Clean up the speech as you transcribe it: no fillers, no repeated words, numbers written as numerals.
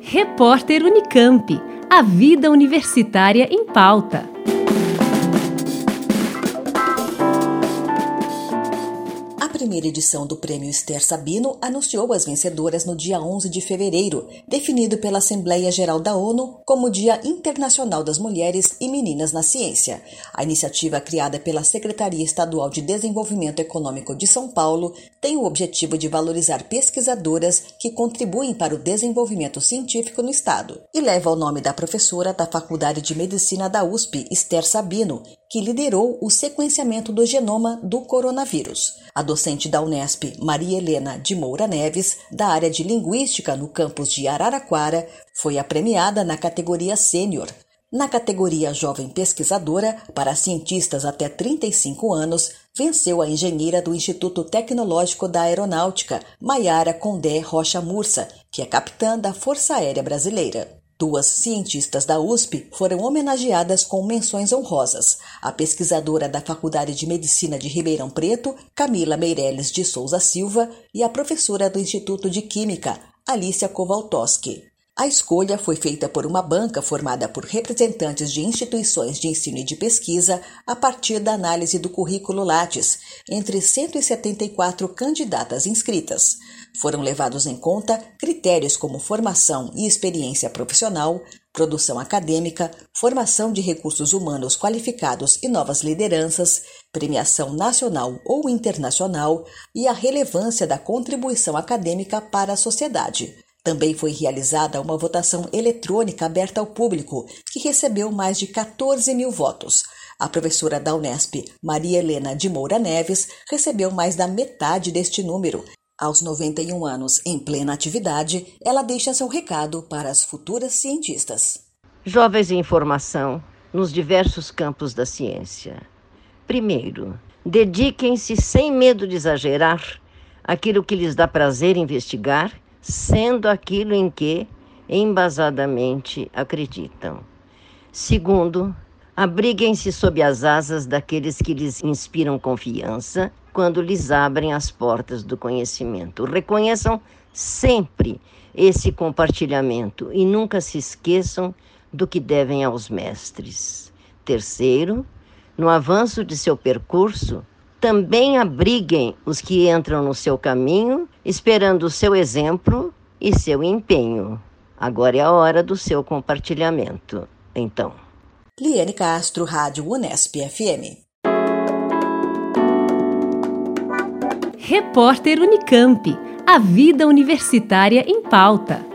Repórter Unicamp. A vida universitária em pauta. A primeira edição do Prêmio Esther Sabino anunciou as vencedoras no dia 11 de fevereiro, definido pela Assembleia Geral da ONU como Dia Internacional das Mulheres e Meninas na Ciência. A iniciativa, criada pela Secretaria Estadual de Desenvolvimento Econômico de São Paulo, tem o objetivo de valorizar pesquisadoras que contribuem para o desenvolvimento científico no Estado e leva o nome da professora da Faculdade de Medicina da USP, Esther Sabino, que liderou o sequenciamento do genoma do coronavírus. A docente da Unesp, Maria Helena de Moura Neves, da área de Linguística no campus de Araraquara, foi a premiada na categoria Sênior. Na categoria Jovem Pesquisadora, para cientistas até 35 anos, venceu a engenheira do Instituto Tecnológico da Aeronáutica, Maiara Condé Rocha Mursa, que é capitã da Força Aérea Brasileira. Duas cientistas da USP foram homenageadas com menções honrosas. A pesquisadora da Faculdade de Medicina de Ribeirão Preto, Camila Meireles de Souza Silva, e a professora do Instituto de Química, Alicia Kowaltowski. A escolha foi feita por uma banca formada por representantes de instituições de ensino e de pesquisa a partir da análise do currículo Lattes, entre 174 candidatas inscritas. Foram levados em conta critérios como formação e experiência profissional, produção acadêmica, formação de recursos humanos qualificados e novas lideranças, premiação nacional ou internacional e a relevância da contribuição acadêmica para a sociedade. Também foi realizada uma votação eletrônica aberta ao público, que recebeu mais de 14 mil votos. A professora da Unesp, Maria Helena de Moura Neves, recebeu mais da metade deste número. Aos 91 anos, em plena atividade, ela deixa seu recado para as futuras cientistas. Jovens em formação nos diversos campos da ciência. Primeiro, dediquem-se sem medo de exagerar aquilo que lhes dá prazer investigar, sendo aquilo em que embasadamente acreditam. Segundo, abriguem-se sob as asas daqueles que lhes inspiram confiança quando lhes abrem as portas do conhecimento. Reconheçam sempre esse compartilhamento e nunca se esqueçam do que devem aos mestres. Terceiro, no avanço de seu percurso, também abriguem os que entram no seu caminho, esperando o seu exemplo e seu empenho. Agora é a hora do seu compartilhamento. Então. Liane Castro, Rádio Unesp FM. Repórter Unicamp. A vida universitária em pauta.